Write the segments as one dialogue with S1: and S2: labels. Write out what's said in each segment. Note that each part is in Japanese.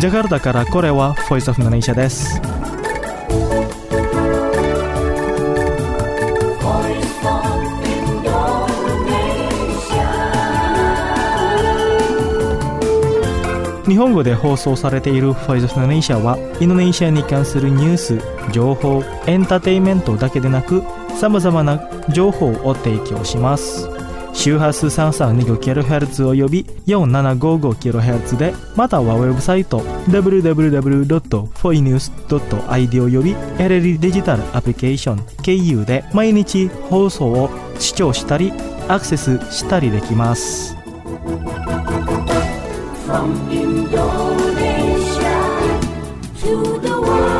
S1: ジャカルタからこれは Voice of Indonesia です。日本語で放送されている Voice of Indonesia はインドネシアに関するニュース、情報、エンターテインメントだけでなく様々な情報を提供します。周波数 3325kHz および 4755kHz で、またはウェブサイト www.foinews.id および LLD デジタルアプリケーション KU で毎日放送を視聴したりアクセスしたりできます。From Indonesia to the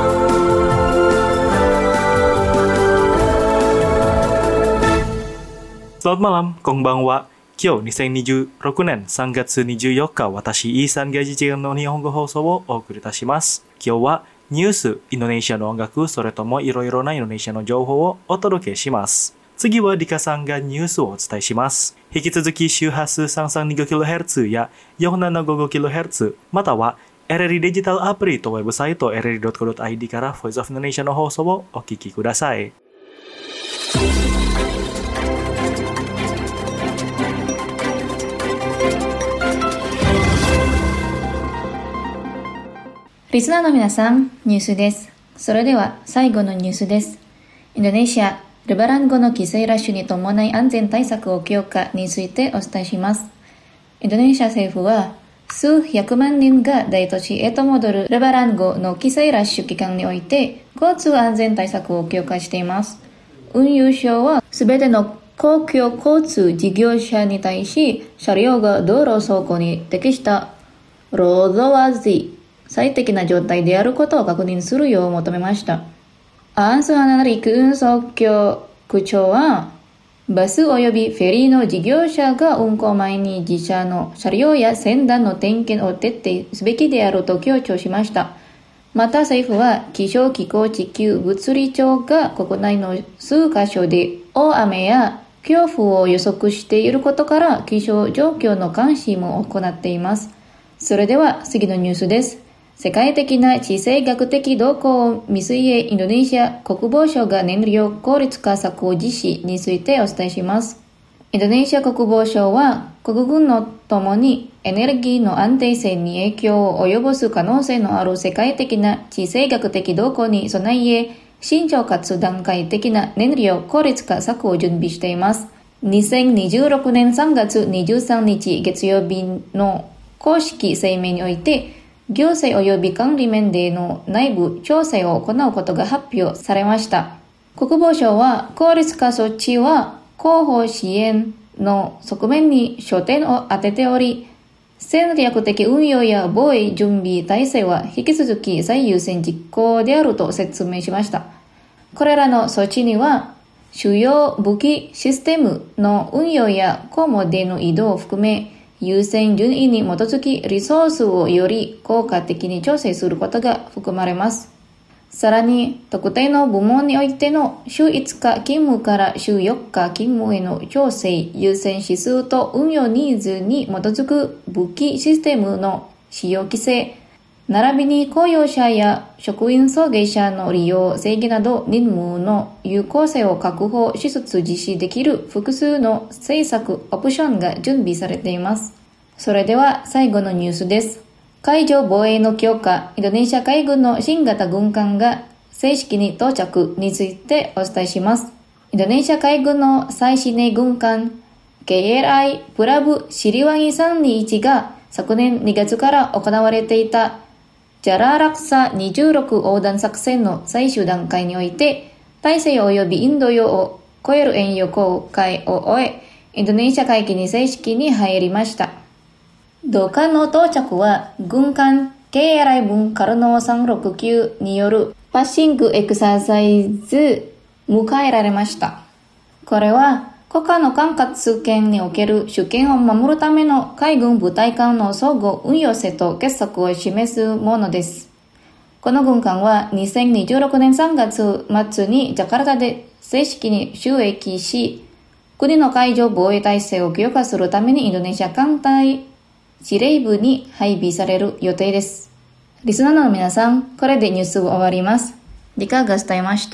S1: world。Selamat malam, konbanwa。今日2026年3月24日、私、イーサンが実現の日本語放送をお送りいたします。今日はニュース、インドネシアの音楽、それともいろいろなインドネシアの情報をお届けします。次はリカさんがニュースをお伝えします。引き続き周波数 332kHz や 4755kHz または LLD デジタルアプリとウェブサイト LLD.co.id から Voice of Indonesia の放送をお聞きください。
S2: リスナーの皆さん、ニュースです。それでは最後のニュースです。インドネシアレバラン語の規制ラッシュに伴い安全対策を強化についてお伝えします。インドネシア政府は数百万人が大都市へと戻るレバラン語の規制ラッシュ期間において交通安全対策を強化しています。運輸省はすべての公共交通事業者に対し車両が道路走行に適したロードワーズ最適な状態であることを確認するよう求めました。アンスハナリク運送局長は、バス及びフェリーの事業者が運行前に自社の車両や船団の点検を徹底すべきであると強調しました。また政府は、気象気候地球物理庁が国内の数カ所で大雨や強風を予測していることから気象状況の監視も行っています。それでは次のニュースです。世界的な地政学的動向を見据え、インドネシア国防省が燃料効率化策を実施についてお伝えします。インドネシア国防省は、国軍のともにエネルギーの安定性に影響を及ぼす可能性のある世界的な地政学的動向に備え、慎重かつ段階的な燃料効率化策を準備しています。2026年3月23日月曜日の公式声明において、行政及び管理面での内部調整を行うことが発表されました。国防省は効率化措置は広報支援の側面に焦点を当てており、戦略的運用や防衛準備体制は引き続き最優先実行であると説明しました。これらの措置には、主要武器システムの運用や公務での移動を含め、優先順位に基づきリソースをより効果的に調整することが含まれます。さらに、特定の部門においての週5日勤務から週4日勤務への調整、優先指数と運用ニーズに基づく武器システムの使用規制、並びに雇用者や職員送迎者の利用制限など任務の有効性を確保しつつ実施できる複数の政策オプションが準備されています。それでは最後のニュースです。海上防衛の強化、インドネシア海軍の新型軍艦が正式に到着についてお伝えします。インドネシア海軍の最新鋭軍艦 KLI プラブシリワギ321が昨年2月から行われていたジャラーラクサ26横断作戦の最終段階において、大西洋及びインド洋を越える遠洋航海を終え、インドネシア海域に正式に入りました。同艦の到着は、軍艦 KLI 分カルノー369によるパッシングエクササイズ迎えられました。これは、国家の管轄権における主権を守るための海軍部隊間の相互運用性と結束を示すものです。この軍艦は2026年3月末にジャカルタで正式に就役し、国の海上防衛体制を強化するためにインドネシア艦隊司令部に配備される予定です。 リスナーの皆さん、これでニュースを終わります。時間が伝えました。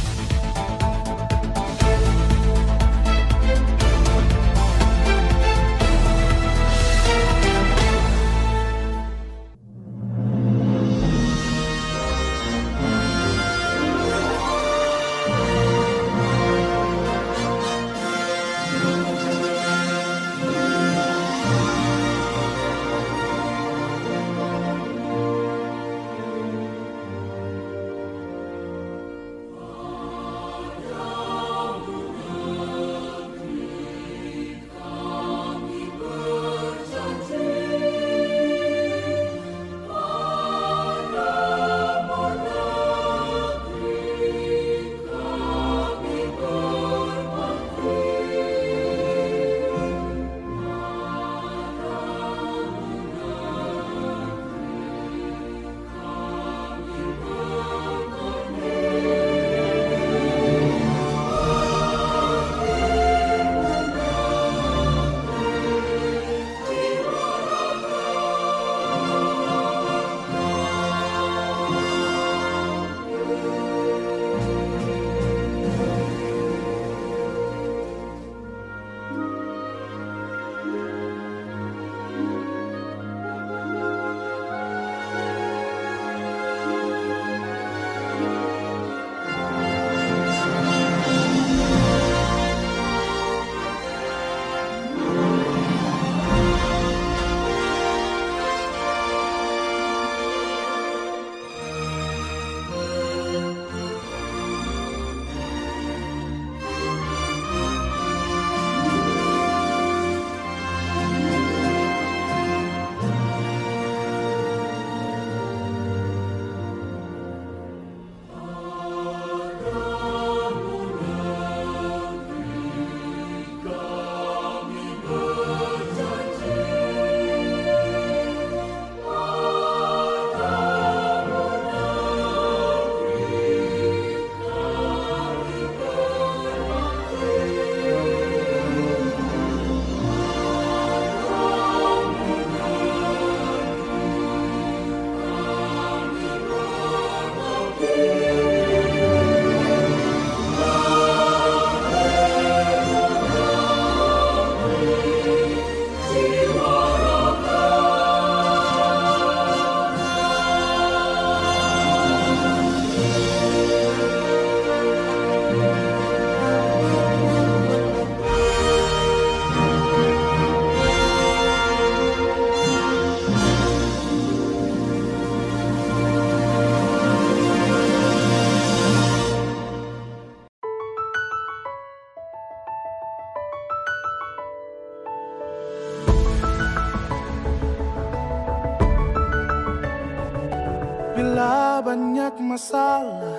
S3: Bila banyak masalah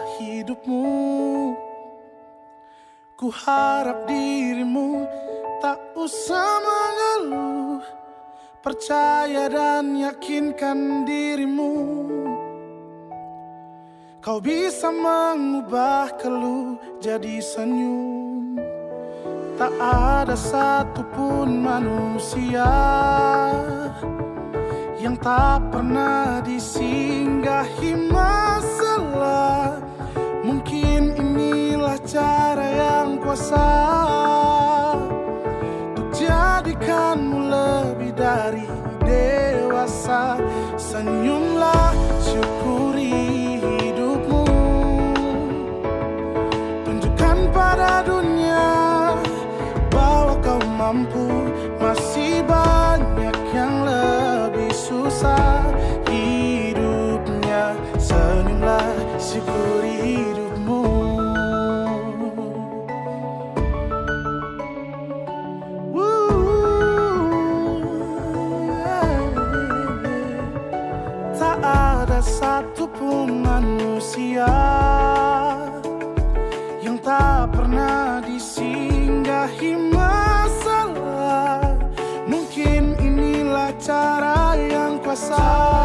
S3: hidupmu, ku harap dirimu tak usah mengeluh. Percaya dan yakinkan dirimu, kau bisa mengubah keluh jadi senyum. Tak ada satupun manusia yang tak pernah disinggahi masalah. Mungkin inilah cara yang kuasa untuk jadikanmu lebih dari dewasa. Senyumlah, syukuri hidupmu, tunjukkan pada dunia bahwa kau mampu. Masih banyak yang lebih susah hidupnya. Senyumlah, syukuri hidupmu. Tak ada satupun manusia yang tak pernah disinggahi masalah. Mungkin inilah cara yang kuasa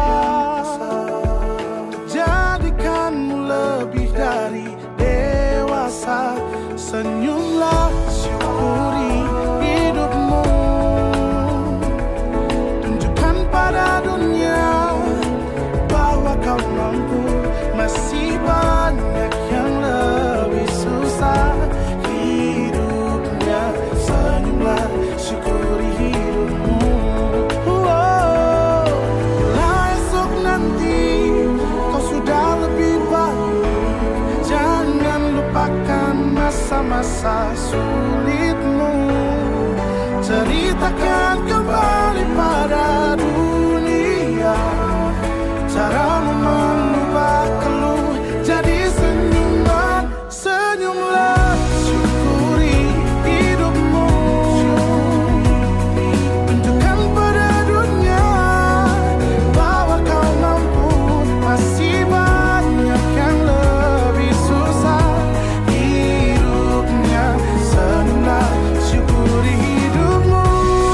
S3: jadikanmu lebih dari dewasa. Senyumlah, syukuri hidupmu, tunjukkan pada dunia bahwa masa-masa sulitmu. Ceritakan kembali pada dunia caramu mengubah keluh jadi senyuman. Senyumlah, syukuri hidupmu. Tunjukkan pada dunia bahwa kau mampu. Masih banyak yang lebih susah hidupnya. Senyumlah, syukuri hidupmu.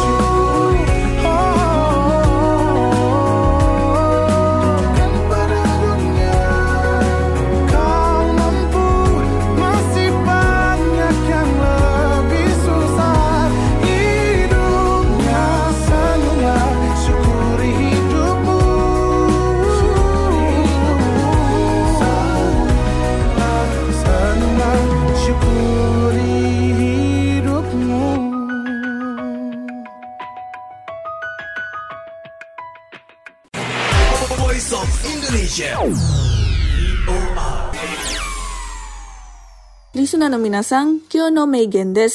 S3: Tunjukkan pada dunia kau mampu. Masih banyak yang lebih susah hidupnya. Senyumlah, syukuri hidupmu. Senyumlah, syukuri hidupmu.
S4: Voice of Indonesia.
S5: リスナーの皆さん、今日の名言です。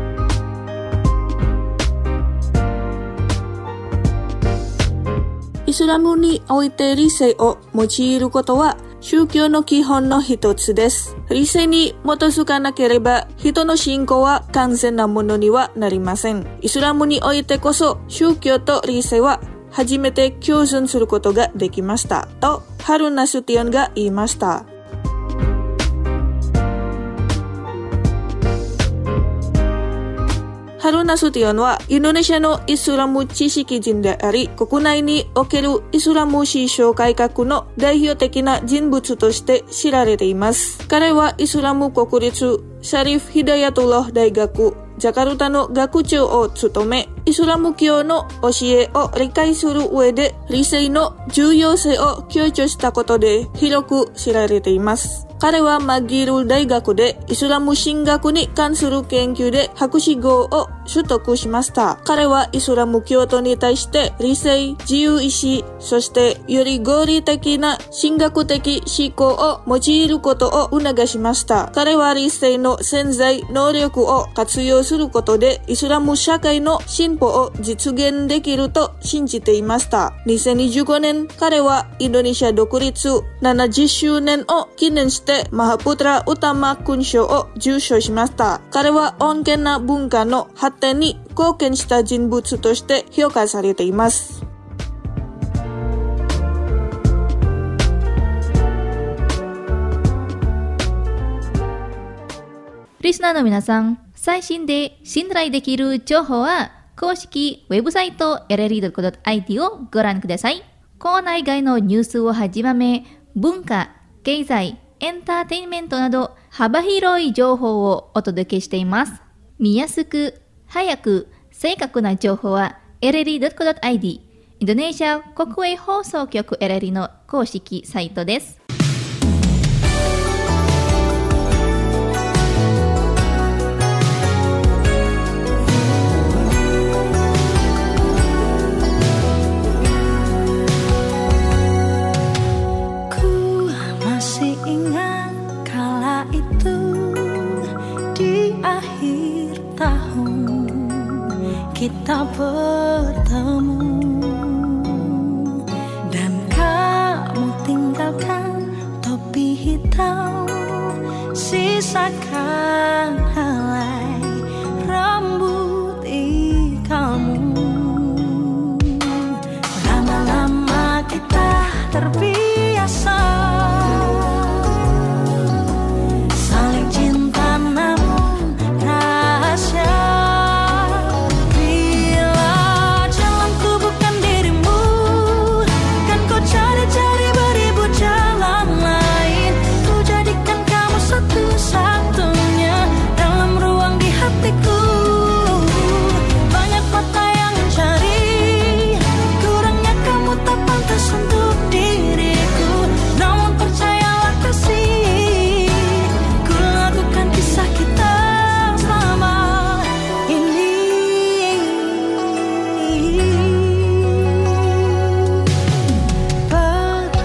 S5: イスラムにおいて理性を用いることは宗教の基本の一つです。理性に基づかなければ人の信仰は完全なものにはなりません。イスラムにおいてこそ宗教と理性は初めて共存することができましたとハルナスティオンが言いました。ハルナスティオンはインドネシアのイスラム知識人であり、国内におけるイスラム思想改革の代表的な人物として知られています。彼はイスラム国立シャリフ・ヒダヤトロフ大学ジャカルタの学長を務め、イスラム教の教えを理解する上で理性の重要性を強調したことで広く知られています。彼はマギル大学でイスラム神学に関する研究で博士号を取得しました。彼はイスラム教徒に対して理性、自由意志、そしてより合理的な神学的思考を用いることを促しました。彼は理性の潜在能力を活用することでイスラム社会の進歩を実現できると信じていました。2025年、彼はインドネシア独立70周年を記念してマハプトラ・ウタマ勲章を受章しました。彼は穏健な文化の発展に貢献した人物として評価されています。
S2: リスナーの皆さん、最新で信頼できる情報は公式ウェブサイト LLE.co.IT をご覧ください。校内外のニュースをはじめ、文化、経済、エンターテインメントなど幅広い情報をお届けしています。見やすく、早く、正確な情報は LLE.co.IT インドネシア国営放送局 LLE の公式サイトです。
S6: Kita bertemu dan kamu tinggalkan topi hitam, sisakan helai rambut kamu. Lama-lama kita terbiasa saling cinta namun rahasia.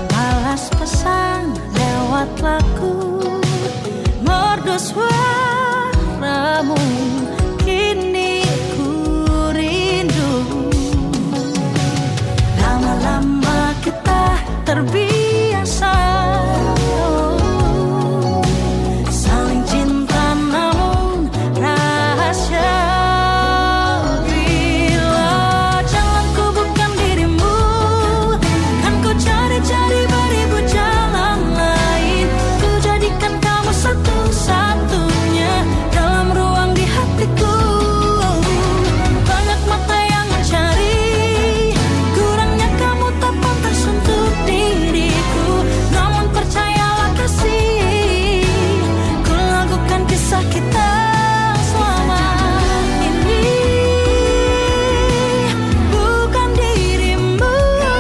S6: Laku merdu suara suaramu kini ku rindu. Lama-lama kita terbiasa saling cinta namun rahasia. Bila jalanku bukan dirimu, kan ku cari-cari beribu jalan lain. Ku jadikan kamu satu-satunya dalam ruang di hatiku. Banyak mata yang mencari, kurangnya kamu tak pantas untuk diriku. Namun percayalah kasih, ku lakukan kisah kita selama ini. Bukan dirimu,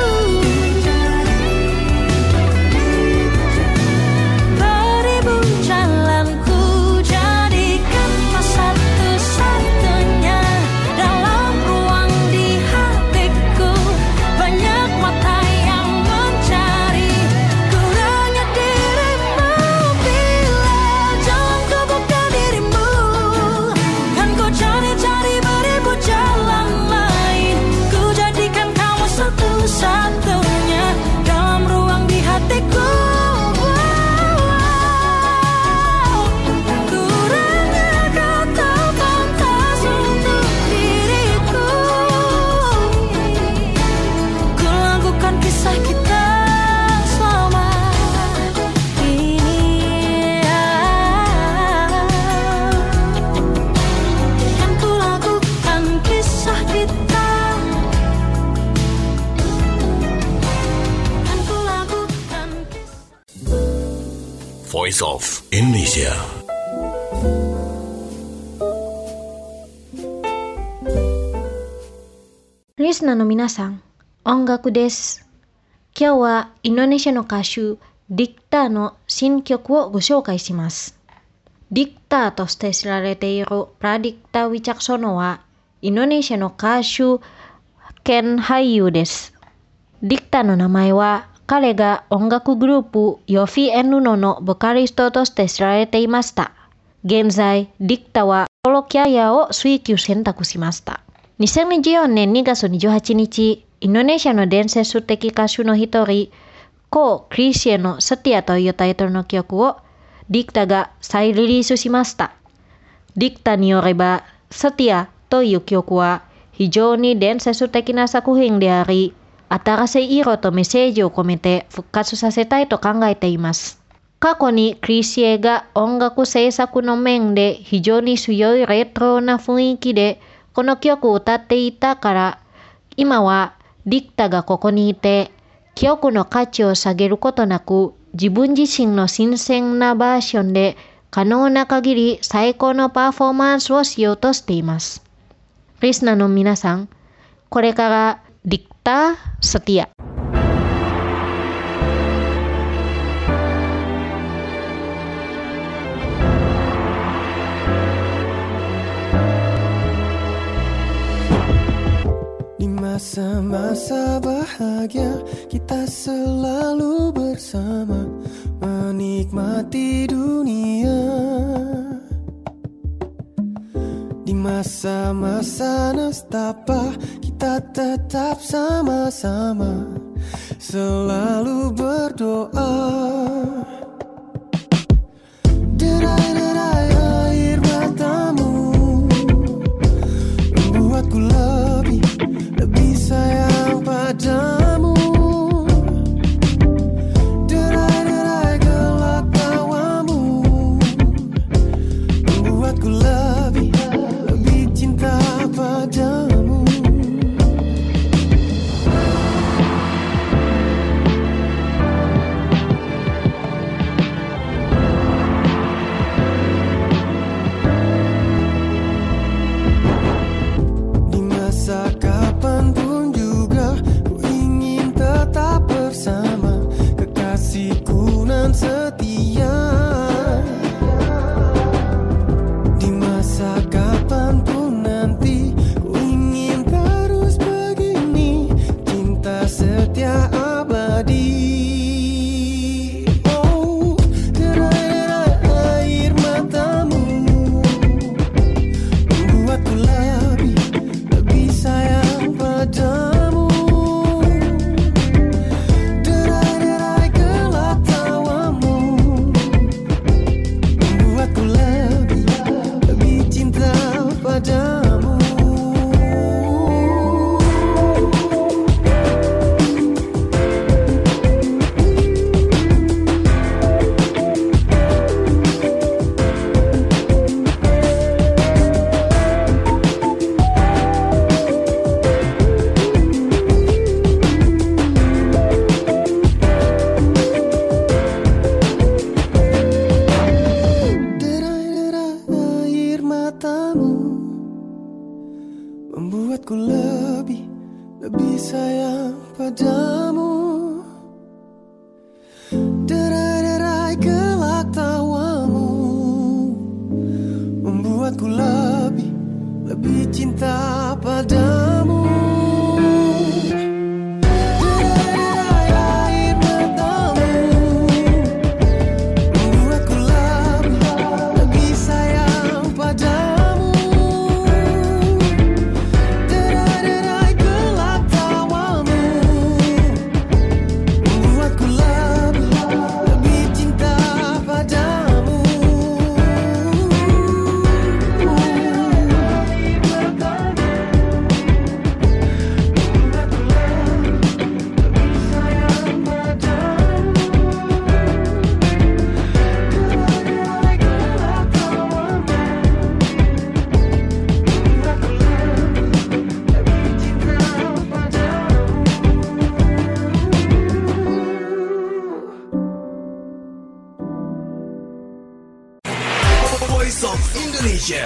S6: beribu jalan ku jadikan kau satu-satunya dalam ruang di hatiku. Banyak mata yang mencari, kurangnya dirimu. Bila jalanku bukan dirimu, kan ku cari-cari beribu jalan lain. Ku jadikan kamu satu-satunya dalam ruang di hatiku. Kurangnya kau tak pantas untuk diriku. Ku lakukan kisah kita selama ini. Kan ku lakukan kisah kita. Kan ku lakukan kisah.
S4: Voice of Indonesia.
S7: リスナーの皆さん、音楽です。今日はインドネシアの歌手、ディクターの新曲をご紹介します。ディクターとして知られているプラディクタ・ウィチャクソノは、インドネシアの歌手兼俳優です。ディクターの名前は、彼が音楽グループヨフィ・エンヌノのボカリストとして知られていました。現在、ディクターはソロキャリアを追求選択しました。2024年2月28日、インドネシアの伝説的歌手の一人、コー・クリシエのサティアというタイトルの曲をディクタが再リリースしました。ディクタによれば、サティアという曲は非常に伝説的な作品であり、新しい色とメッセージを込めて復活させたいと考えています。過去にクリシエが音楽制作の面で非常に強いレトロな雰囲気でこの曲を歌っていたから、今はディクタがここにいて、曲の価値を下げることなく、自分自身の新鮮なバージョンで可能な限り最高のパフォーマンスをしようとしています。リスナーの皆さん、これからディクタ・サティア。
S3: Di masa-masa bahagia kita selalu bersama menikmati dunia. Di masa-masa nestapa kita tetap sama-sama selalu berdoa. Derai-derai air matamu membuatku lebih sayang padamu. Derai-derai gelak tawamu membuatku lebih cinta padamu. Membuatku lebih sayang padamu. Derai-derai gelak tawamu membuatku lebih cinta padamu.
S4: Voice of Indonesia.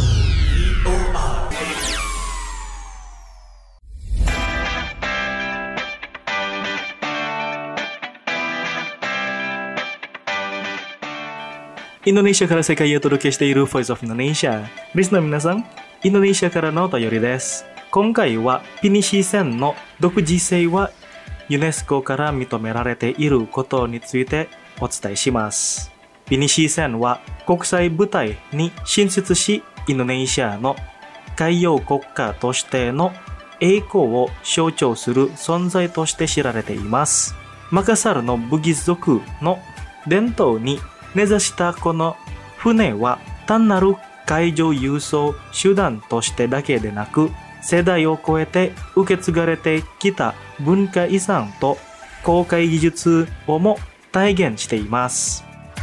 S1: Indonesia から世界へお届けしている Voice of Indonesia。リスナーの皆さん、インドネシアからのお便りです。今回はピニシー線の独自性はユネスコから認められていることについてお伝えします。ピニシー線は国際舞台に進出し、インドネシアの海洋国家としての栄光を象徴する存在として知られています。マカサルのブギ族の伝統に根ざしたこの船は単なる海上輸送手段としてだけでなく、世代を超えて受け継がれてきた文化遺産と航海技術をも体現しています。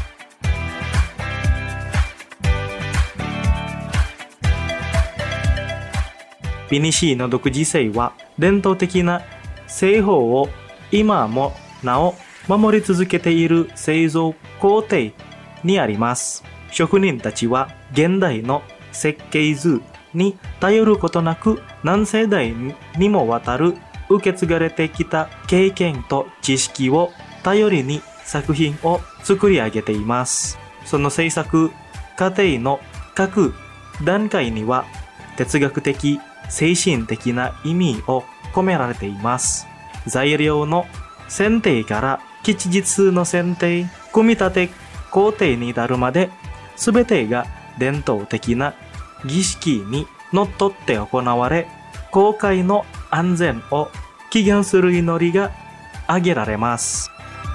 S1: ピニシーの独自性は伝統的な製法を今もなお守り続けている製造工程にあります。職人たちは現代の設計図に頼ることなく、何世代にもわたる受け継がれてきた経験と知識を頼りに作品を作り上げています。その制作過程の各段階には哲学的、精神的な意味を込められています。材料の選定から吉日の選定、組み立て工程に至るまで、すべてが伝統的な儀式にのっとって行われ、航海の安全を祈願する祈りが挙げられます。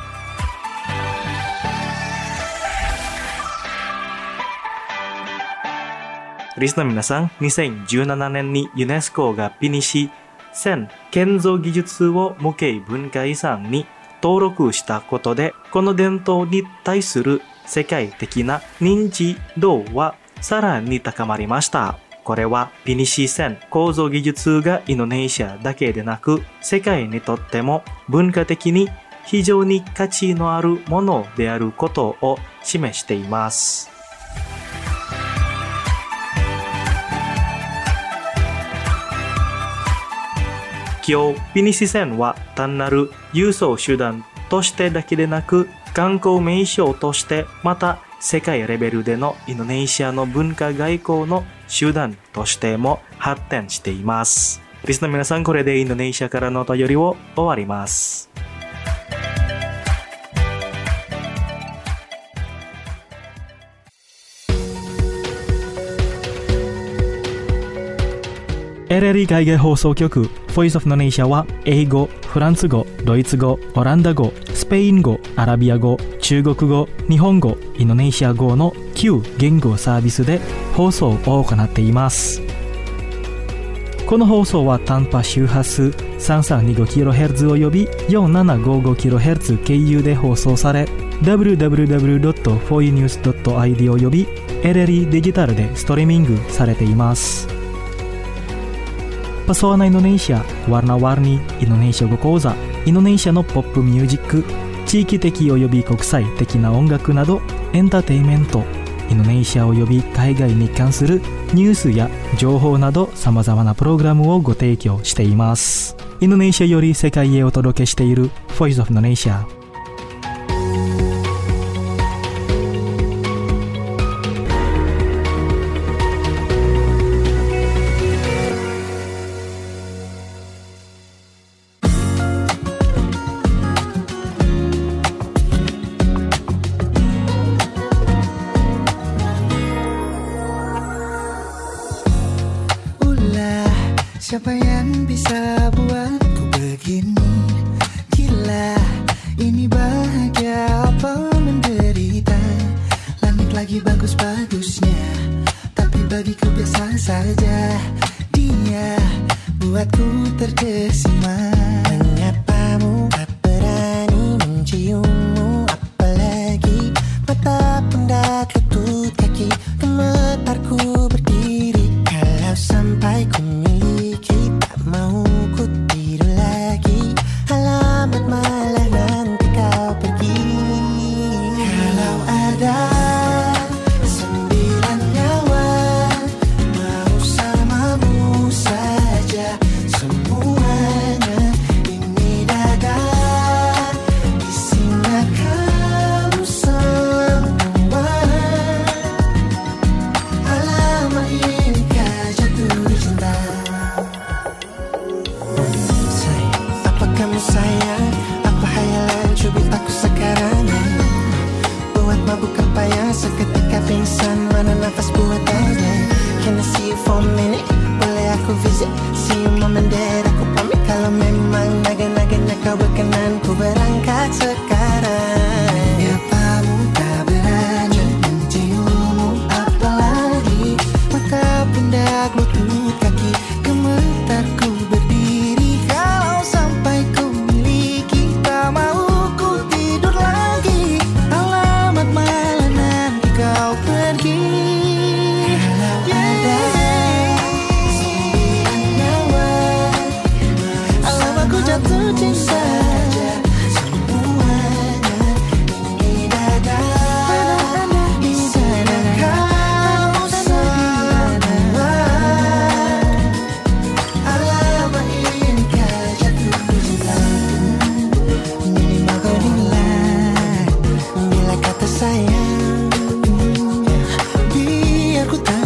S1: リスナーの皆さん、2017年にユネスコがピニシ線建造技術を無形文化遺産に登録したことで、この伝統に対する世界的な認知度はさらに高まりました。これはピニシ線構造技術がインドネシアだけでなく、世界にとっても文化的に非常に価値のあるものであることを示しています。今日、ピニシ線は単なる輸送手段としてだけでなく、観光名所として、また世界レベルでのインドネシアの文化外交の手段としても発展しています。リスナーの皆さん、これでインドネシアからのお便りを終わります。LLE 海外放送局 Voice of Indonesia は英語、フランス語、ドイツ語、オランダ語、スペイン語、アラビア語、中国語、日本語、インドネシア語の9言語サービスで放送を行っています。この放送は短波周波数 3325kHz および 4755kHz 経由で放送され、www.foinews.id および LLE デジタルでストリーミングされています。Pesona Indonesia, Warna-warni Indonesia語講座、インドネシアのポップミュージック、地域的および国際的な音楽など、エンターテインメント、 インドネシアおよび海外に関するニュースや情報など様々なプログラムをご提供しています。インドネシアより世界へお届けしている Voice of Indonesia。
S3: Siapa yang bisa buatku begini? Gila, ini bahagia apa menderita? Langit lagi bagus-bagusnya, tapi bagiku biasa saja. Dia buatku terkesima. Menyapamu, tak berani menciummu, apalagi mata pundak lutut kaki, gemetarku berdiri. Kalau sampai ku mau ku tidur lagi, alamat malah nanti kau pergi. Kalau ada 9 nyawa mau samamu saja, semuanya ini dada, isinya kamu semua. Alamat ini kau jatuh cinta. Kamu sayang, apa hayalan cubit aku sekarang? Buat mabuk apa yang seketika pingsan, mana nafas buatannya? Can I see you for a minute? Boleh aku visit? See you mom and dad, aku pamit kalau memang naga-naganya kau berkenan, ku berangkat sekarang. Ya kamu tak berani menciummu, apalagi mata pundak lutut kaki, gemetarku berdiri. Kalau sampai ku miliki, tak mau ku tidur lagi, alamat malah nanti kau pergi. Kalau ada 9 nyawa, alamat ku jatuh cinta, semuanya ini dada, di sana kamu semua. Alamat ini kau jatuh cinta. Minimal kau nilai bila kata sayang, biar ku tak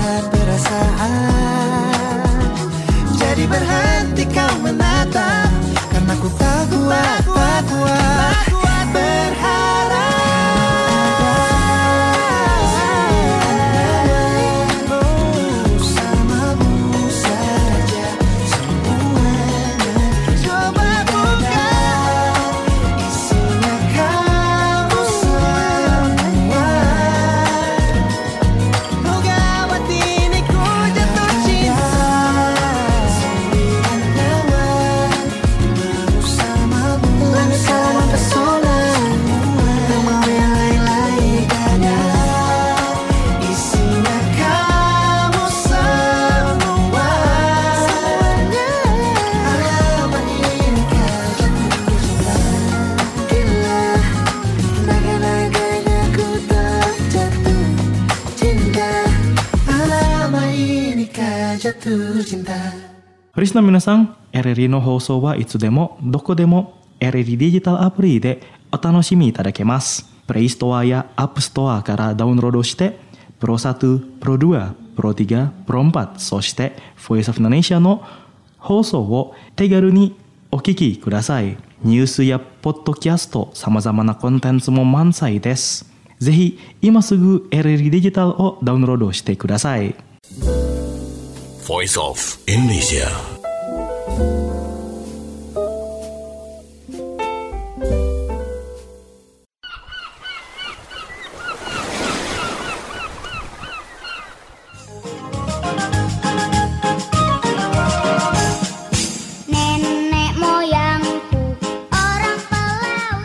S3: perasaan. Jadi berhenti kau menatap, karena ku tak kuat berharap. Bersamamu saja semuanya, coba buka, isinya kamu semua. Oh gawat ini ku jatuh cinta. 9 nyawa bersamamu, sama pesona, tak mau yang lain-lain ada, isinya kamu semua. Alamat ini kau jatuh cinta. Gila, naga-naganya ku tak jatuh cinta. Alamat ini kau jatuh cinta.
S1: リスナーの皆さん、RRI の放送はいつでもどこでも RRI デジタルアプリでお楽しみいただけます。プレイストアやアップストアからダウンロードして、プロ1、プロ2、プロ3、プロ4、そして Voice of Indonesia の放送を手軽にお聞きください。ニュースやポッドキャスト、様々なコンテンツも満載です。ぜひ今すぐ RRI デジタルをダウンロードしてください。
S4: Voice of Indonesia.
S6: Nenek moyangku orang pelaut.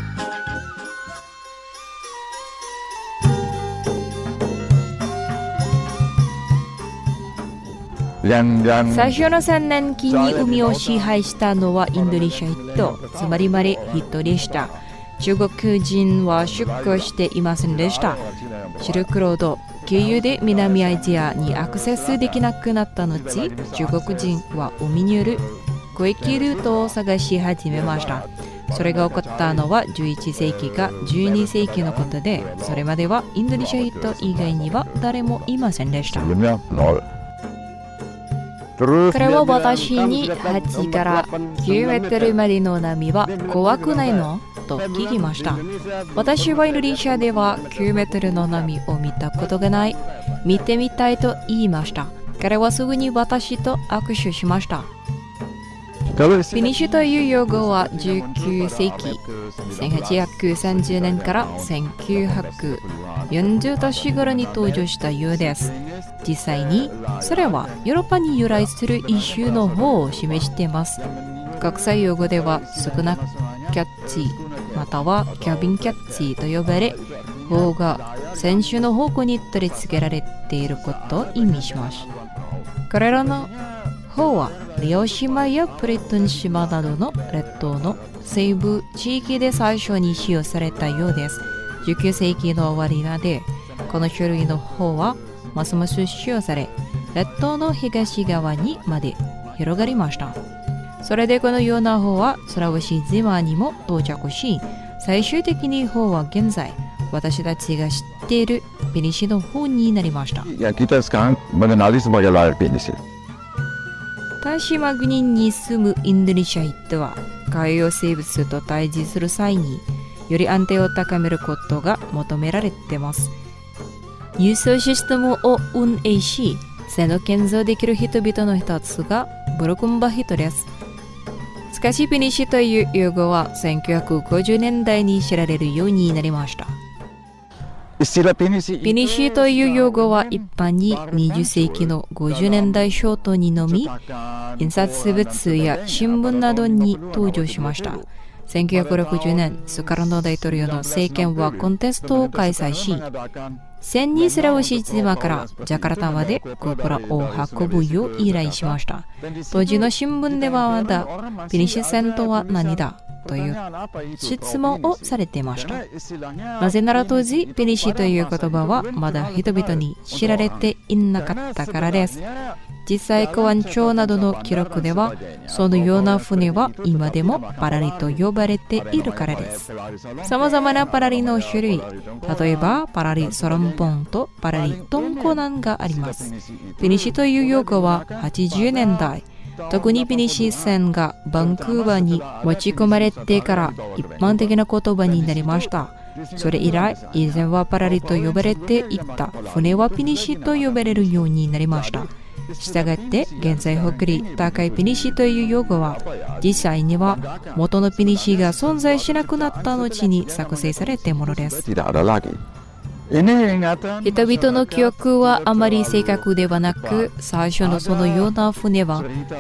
S8: 最初の3年期に海を支配したのはインドネシア一党、つまりマレ一党でした。 中国人は出港していませんでした。シルクロード経由で南アジアにアクセスできなくなった後、中国人は海による交易ルートを探し始めました。それが起こったのは11世紀か12世紀のことで、それまではインドネシア人以外には誰もいませんでした。彼は私に8から9メートルまでの波は怖くないのと聞きました。私はインドネシアでは9メートルの波を見たことがない。見てみたいと言いました。彼はすぐに私と握手しました。フィニッシュという用語は19世紀1830年から1940年頃に登場したようです。実際にそれはヨーロッパに由来する一種の方を示しています。国際用語ではスクナキャッチまたはキャビンキャッチと呼ばれ、方が船首の方向に取り付けられていることを意味します。これらの方はリオ島やプレトン島などの列島の西部地域で最初に使用されたようです。19世紀の終わりまでこの種類の方はますます使用され、列島の東側にまで広がりました。それでこのような方はスラウシ島にも到着し、最終的に方は現在私たちが知っているペニシの方になりました。タシマ国に住むインドネシア人は海洋生物と対峙する際により安定を高めることが求められています。輸送システムを運営し、その建造できる人々の一つがブルクンバ人です。しかしペニシという用語は1950年代に知られるようになりました。ペニシという用語は一般に20世紀の50年代初頭にのみ、印刷物や新聞などに登場しました。1960年、スカルノ大統領の政権はコンテストを開催し、1000人スラウシ島からジャカルタまでコプラを運ぶよう依頼しました。当時の新聞ではまだペニシ船とは何だという質問をされていました。なぜなら当時ペニシという言葉はまだ人々に知られていなかったからです。実際公安庁などの記録ではそのような船は今でもパラリと呼ばれているからです。さまざまなパラリの種類、例えばパラリソロンポンとパラリトンコナンがあります。ペニシという用語は80年代、特にペニシ船がバンクーバーに持ち込まれてから一般的な言葉になりました。それ以来、以前はパラリと呼ばれていた船はペニシと呼ばれるようになりました。したがって現在北理高いペニシという用語は実際には元のペニシが存在しなくなった後に作成されたものです。人々の記憶はあまり正確ではなく、最初のそのような船は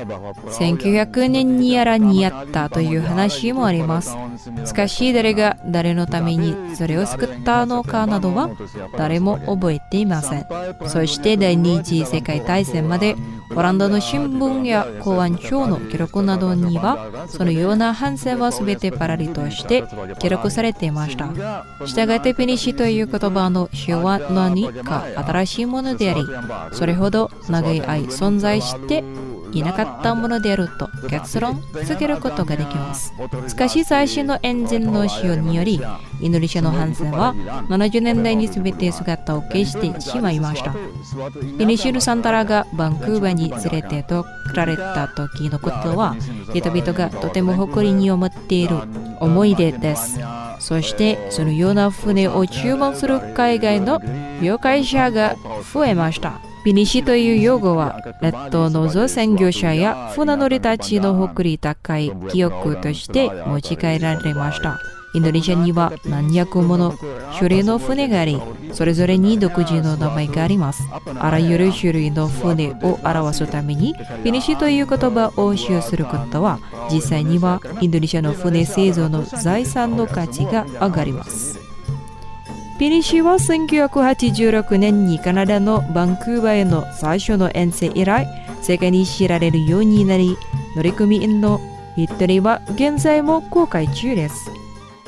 S8: 1900年にやらにあったという話もあります。しかし誰が誰のためにそれを作ったのかなどは誰も覚えていません。そして第二次世界大戦までオランダの新聞や公安庁の記録などにはそのような反戦は全てパラリとして記録されていました。したがってペニシという言葉の使用は何か新しいものであり、それほど長い間存在していなかったものであると結論付けることができます。しかし最新のエンジンの使用によりインドネシアの帆船は70年代に全て姿を消してしまいました。ペニシル・サンタラがバンクーバーに連れて送られた時のことは人々がとても誇りに思っている思い出です。そしてそのような船を注文する海外の旅会社が増えました。ペニシという用語は列島の造船業者や船乗りたちの誇り高い記憶として持ち帰られました。インドネシアには何百もの種類の船があり、それぞれに独自の名前があります。あらゆる種類の船を表すためにペニシという言葉を使用することは実際にはインドネシアの船製造の財産の価値が上がります。ペニシは1986年にカナダのバンクーバーへの最初の遠征以来世界に知られるようになり、乗組員の一人は現在も航海中です。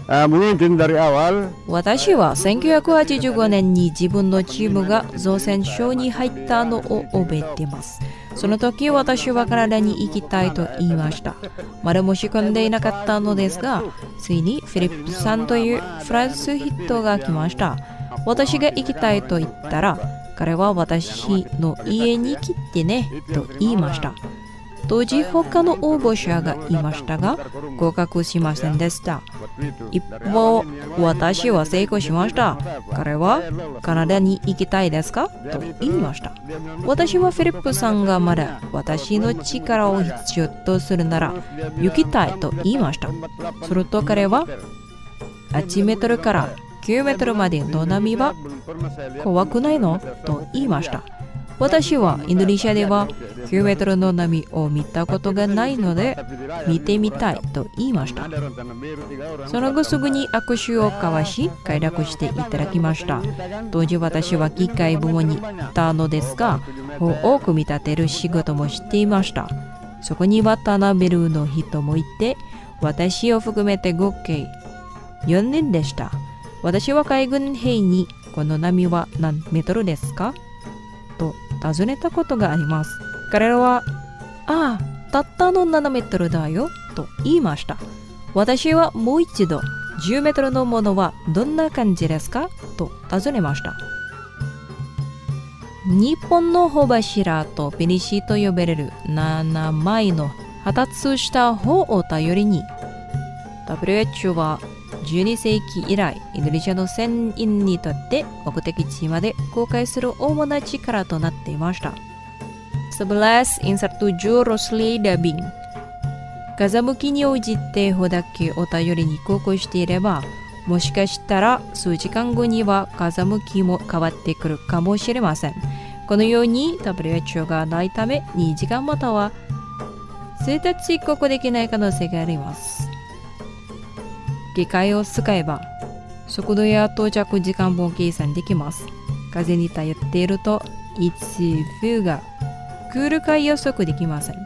S8: 私は1985年に自分のチームが造船所に入ったのを覚えています。その時私はカナダに行きたいと言いました。まだ申し込んでいなかったのですが、ついにフィリップさんというフランス人が来ました。私が行きたいと言ったら、彼は私の家に来てねと言いました。当時他の応募者がいましたが合格しませんでした。一方、私は成功しました。彼はカナダに行きたいですかと言いました。私はフィリップさんがまだ私の力を必要とするなら行きたいと言いました。すると彼は8メートルから9メートルまでの波は怖くないのと言いました。私はインドネシアでは9メートルの波を見たことがないので見てみたいと言いました。その後すぐに握手を交わし快諾していただきました。当時私は機械部門にいたのですが、帆を組み立てる仕事もしていました。そこにはタナベルの人もいて、私を含めて合計4人でした。私は海軍兵にこの波は何メートルですかと尋ねたことがあります。彼らは、たったの7メートルだよと言いました。私はもう一度、10メートルのものはどんな感じですかと尋ねました。日本の帆柱とペニシと呼ばれる7枚の発達した帆を頼りに、WHO は12世紀以来、インドネシアの船員にとって目的地まで航海する主な力となっていました。11 in17 Rosli Dabing。風向きに応じて帆だけを頼りに航行していれば、もしかしたら数時間後には風向きも変わってくるかもしれません。このように WHO がないため2時間または数日航行できない可能性があります。機械を使えば速度や到着時間も計算できます。風に頼っているといつ風が来るか予測できません。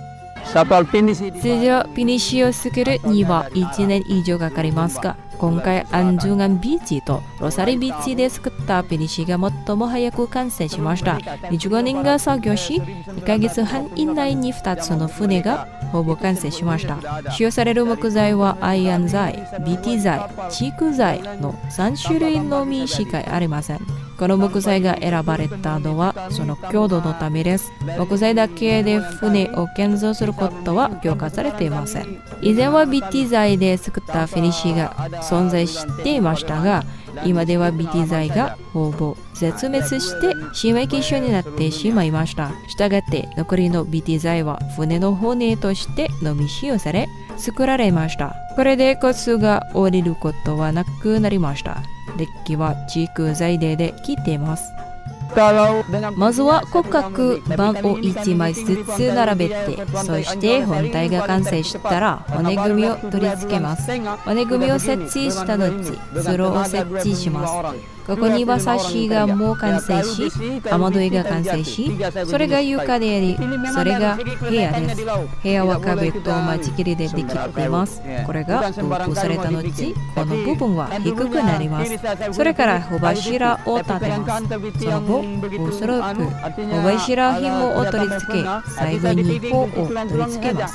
S8: 通常ピニシを作るには1年以上かかりますが、今回アンジュガンビーチとロサリビーチで作ったピニシが最も早く完成しました。25人が作業し、2ヶ月半以内に2つの船がほぼ完成しました。使用される木材はアイアン材、BT 材、チーク材の3種類のみしかありません。この木材が選ばれたのはその強度のためです。木材だけで船を建造することは許可されていません。以前は BT 材で作ったフィニッシュが存在していましたが、今では BT 材がほぼ絶滅して新米希少になってしまいました。したがって残りの BT 材は船の骨としてのみ使用され作られました。これでコスが降りることはなくなりました。デッキはチーク材で切っています。まずは骨格板を1枚ずつ並べて、そして本体が完成したら骨組みを取り付けます。骨組みを設置した後、通路を設置します。ここにはサッシがもう完成し、雨どいが完成し、それが床であり、それが部屋です。部屋は壁と間仕切りでできています。これがロープされた後、この部分は低くなります。それから帆柱を立てます。その後、ホースロープ、帆柱紐を取り付け、最後に帆を取り付けます。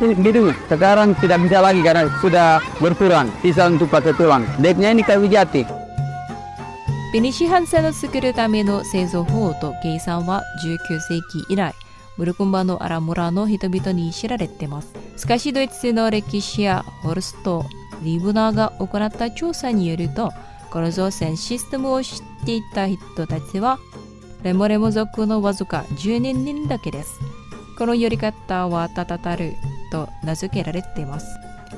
S9: Sekarang tidak bisa lagi karena sudah berkurang, sisa untuk pakai tulang. Decknya ini kayu jati.
S8: ペニシ帆船を作るための製造法と計算は19世紀以来、ブルクンバのアラ村の人々に知られています。しかしドイツの歴史やホルスト・リブナーが行った調査によると、この造船システムを知っていた人たちはレモレモ族のわずか12人だけです。このやり方はタタタルと名付けられています。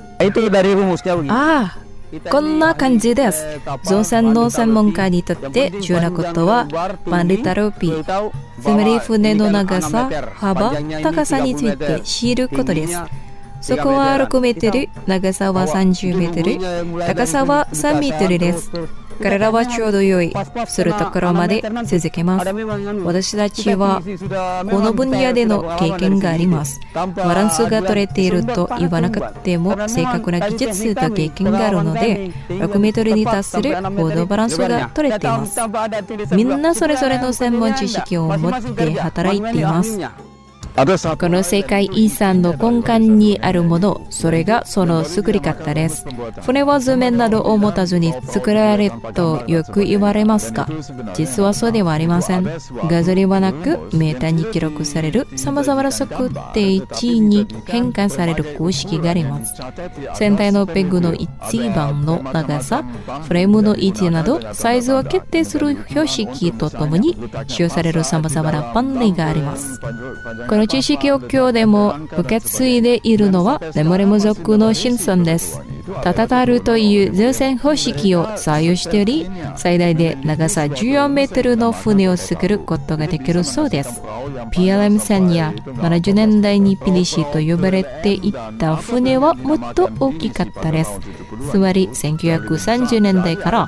S8: こんな感じです。造船の専門家にとって重要なことはパンリタルピー、つまり船の長さ、幅、高さについて知ることです。そこは6メートル、長さは30メートル、高さは3メートルです。 彼らはちょうど良いするところまで続けます。私たちはこの分野での経験があります。バランスが取れていると言わなくても正確な技術と経験があるので、6メートルに達する行動バランスが取れています。みんなそれぞれの専門知識を持って働いています。この世界遺産の根幹にあるもの、それがその作り方です。船は図面などを持たずに作られるとよく言われますが、実はそうではありません。画像ではなくメーターに記録される様々な測定値に変換される公式があります。船体のペグの一番の長さ、フレームの位置などサイズを決定する標識とともに使用される様々な判例があります。この知識を今日でも受け継いでいるのはレモレム族のシンソンです。タタタルという造船方式を採用しており、最大で長さ14メートルの船を作ることができるそうです。PLM 船や70年代にピリシと呼ばれていた船はもっと大きかったです。つまり1930年代から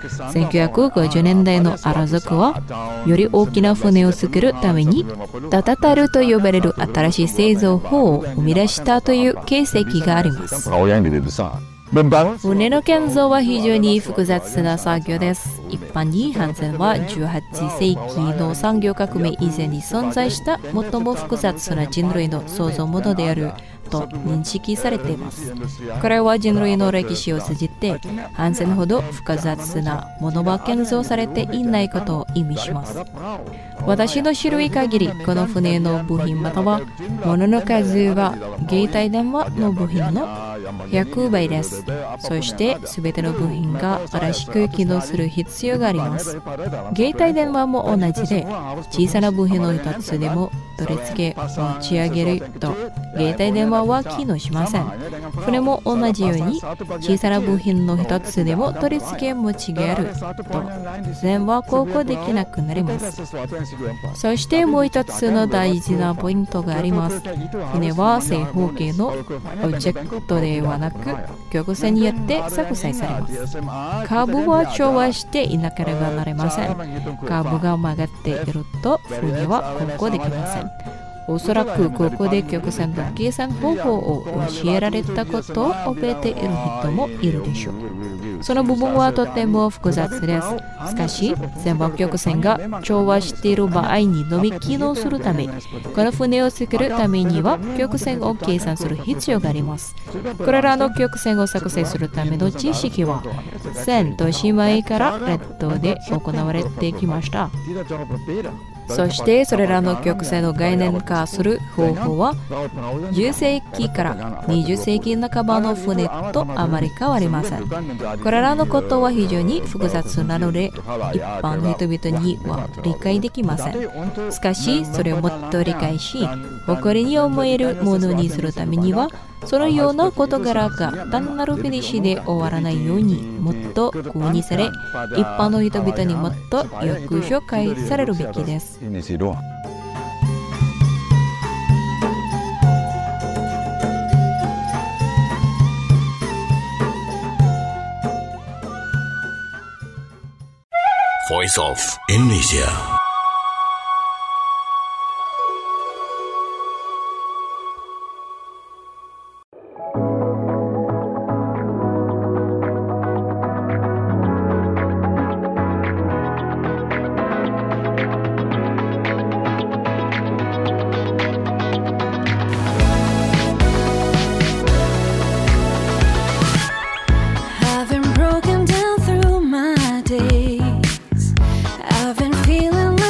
S8: 1950年代のアラ族はより大きな船を作るためにタタタルと呼ばれる新しい製造法を生み出したという形跡があります。船の建造は非常に複雑な作業です。一般に帆船は18世紀の産業革命以前に存在した最も複雑な人類の創造物であると認識されています。これは人類の歴史を通じて帆船ほど複雑なものは建造されていないことを意味します。私の知る限り、この船の部品または物の数は携帯電話の部品の100倍です。そして全ての部品が正しく機能する必要があります。携帯電話も同じで、小さな部品の一つでも取り付け持ち上げると携帯電話は機能しません。船も同じように小さな部品の一つでも取り付け持ち上げると全は航行できなくなります。そしてもう一つの大事なポイントがあります。船は正方形のオブジェクトではなく曲線によって作成されます。カーブは調和していなければなりません。カーブが曲がっていると船は航行できません。おそらくここで曲線の計算方法を教えられたことを覚えている人もいるでしょう。その部分はとても複雑です。しかし、全部曲線が調和している場合にのみ機能するため、この船を作るためには曲線を計算する必要があります。これらの曲線を作成するための知識は、1000年前から列島で行われてきました。そしてそれらの曲線を概念化する方法は10世紀から20世紀半ばの船とあまり変わりません。これらのことは非常に複雑なので一般の人々には理解できません。しかしそれをもっと理解し誇りに思えるものにするためにはそのような事柄が単なるフィニッシュで終わらないようにもっと工にされ一般の人々にもっとよく紹介されるべきです。
S4: Voice of Indonesia.
S10: I've been broken down through my days. I've been feeling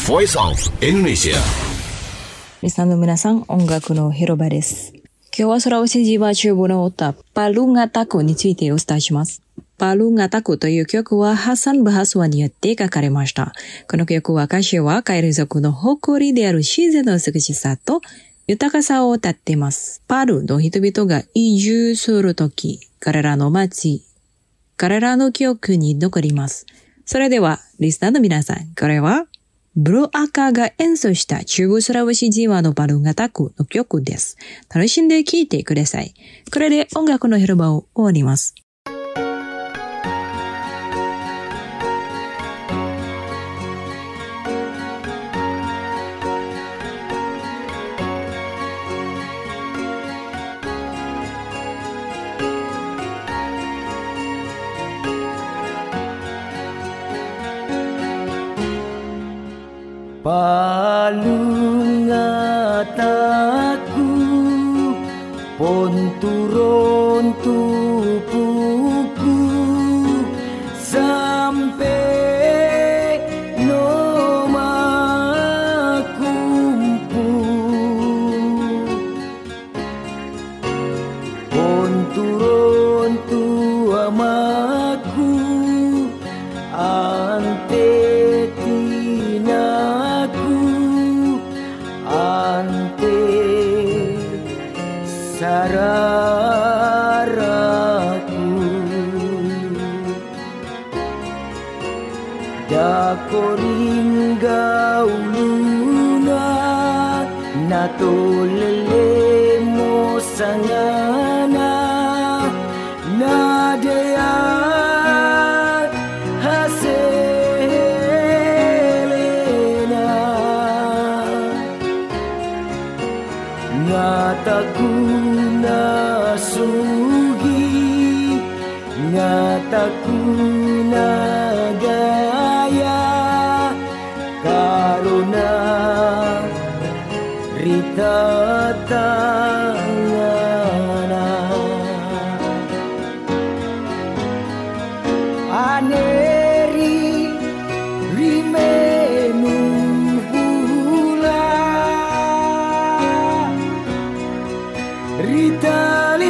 S4: Voice of Indonesia。
S8: リスナーの皆さん、音楽の広場です。今日は空牛ジバ中部の歌、パルガタクについてお伝えします。パルガタクという曲はハッサン・バハスワによって書かれました。この曲は歌詞はカエル族の誇りである自然の美しさと豊かさを歌っています。パルの人々が移住するとき、彼らの街、彼らの記憶に残ります。それでは、リスナーの皆さん、これはブロアカが演奏した中部スラウシジワのパルガタクの曲です。楽しんで聴いてください。これで音楽の広場を終わります。
S10: Palungataku pon turun tubuhku sampai noma kumpul pon turun tu amaku ante sararaku dakoringa uluna natolele mo sangana nadaya haselena ngataku sugi ngataku na gaya karuna rita tangana aneri rimenu hula rita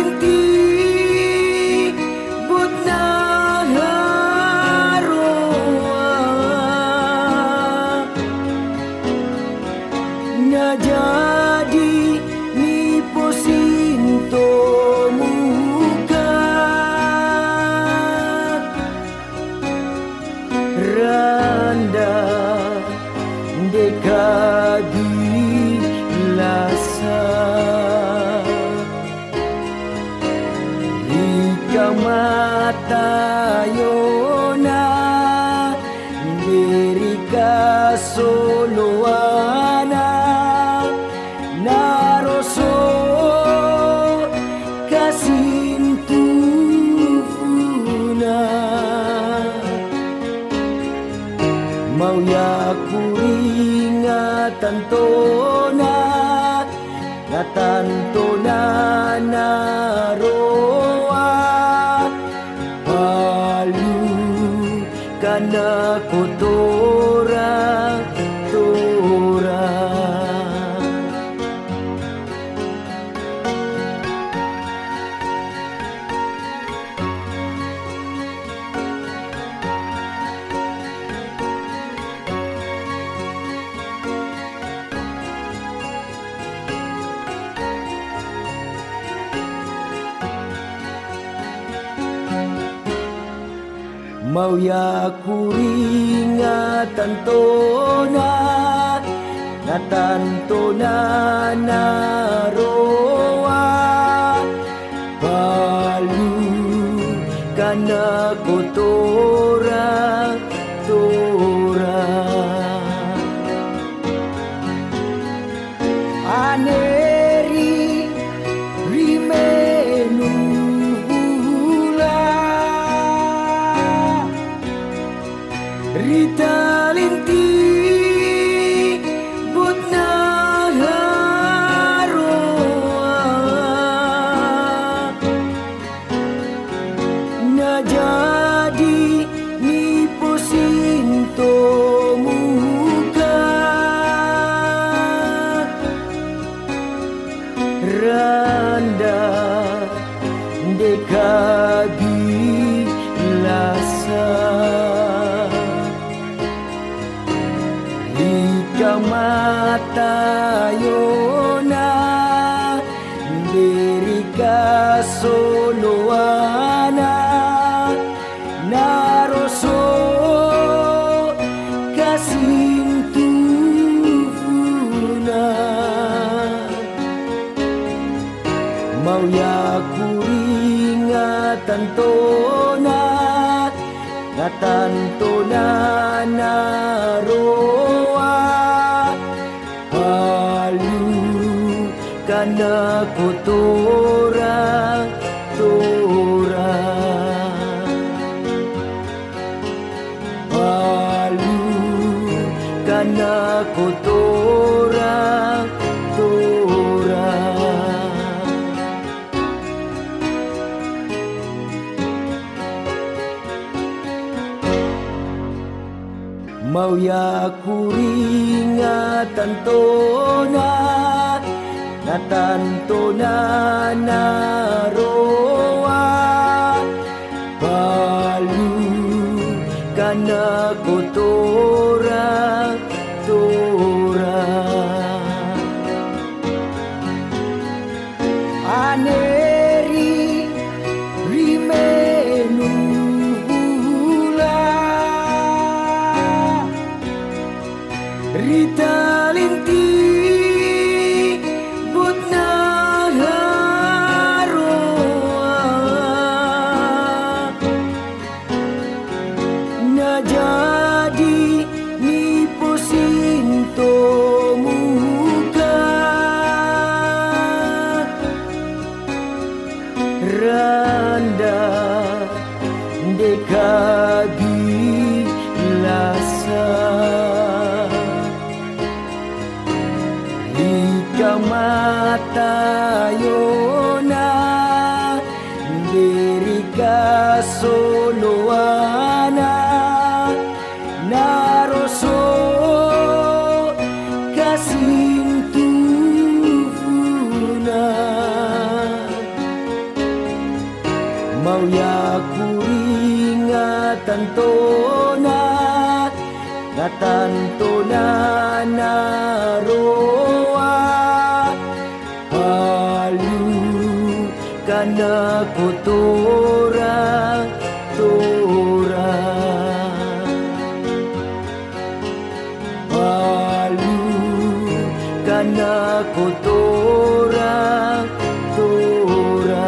S10: jadi ni posinto muka randa dekadi lasa ika mata yona derika soloana naroso kasintufuna mau ya kuringatan tona natantona naroa palu kana kotora tora mau ya kuringatan tona natantona naroa palu kana kotora tora aneri rimenu Rita linti butna haroa na jadi dekabilasa Ika mata yona Derika soloana Naroso kasintufuna Mau ya kuringatan tona Ngatan tona naroa Halu kana kotora tora Halu kana kotora tora Mau ya kuringatan tona Natantona naroa Palu kana kotora tora Aneri rimenu Rita linti butna haroa na jadi ni posinto muka randa dekabilasa mata yona Derika soloana Naroso kasintufuna Mau ya kuringatan tona Ngatan tona naroa Halu kana kotora tora Halu kana kotora tora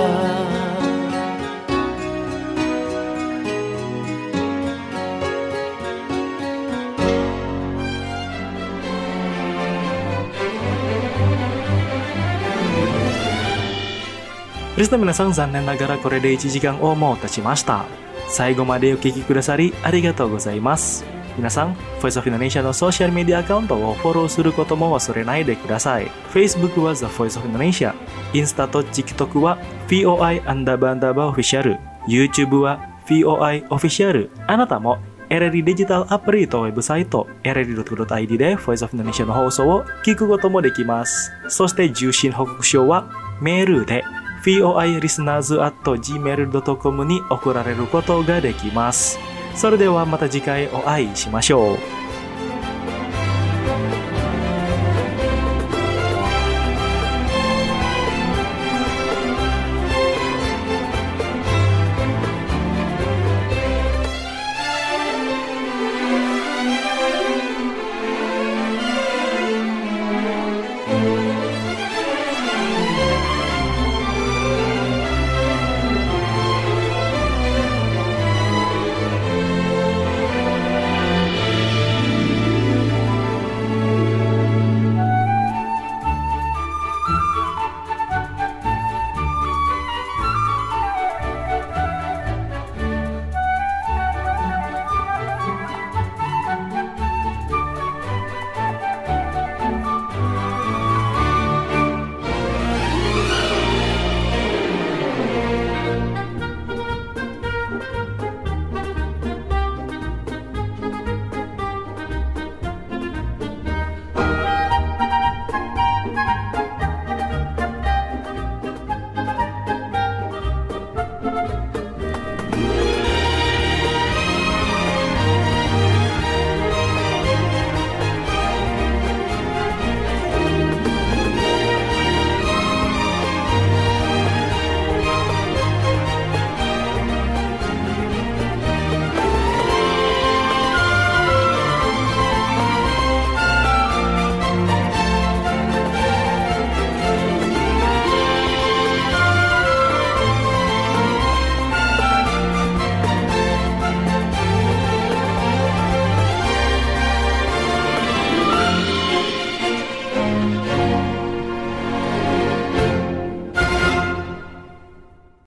S1: Listener minasan, zannen nagaraこれで1時間をもう経ちました。最後までお聞きくださりありがとうございます。皆さん、Voice of Indonesia のソーシャルメディアアカウントをフォローすることも忘れないでください。Facebook は The Voice of Indonesia、インスタと TikTok は VOI_official、YouTube は VOI Official。あなたもRRI デジタルアプリとウェブサイト RRI.ID で Voice of Indonesia の放送を聞くこともできます。そして受信報告書はメールでvoilisteners@gmail.com に送られることができます。それではまた次回お会いしましょう。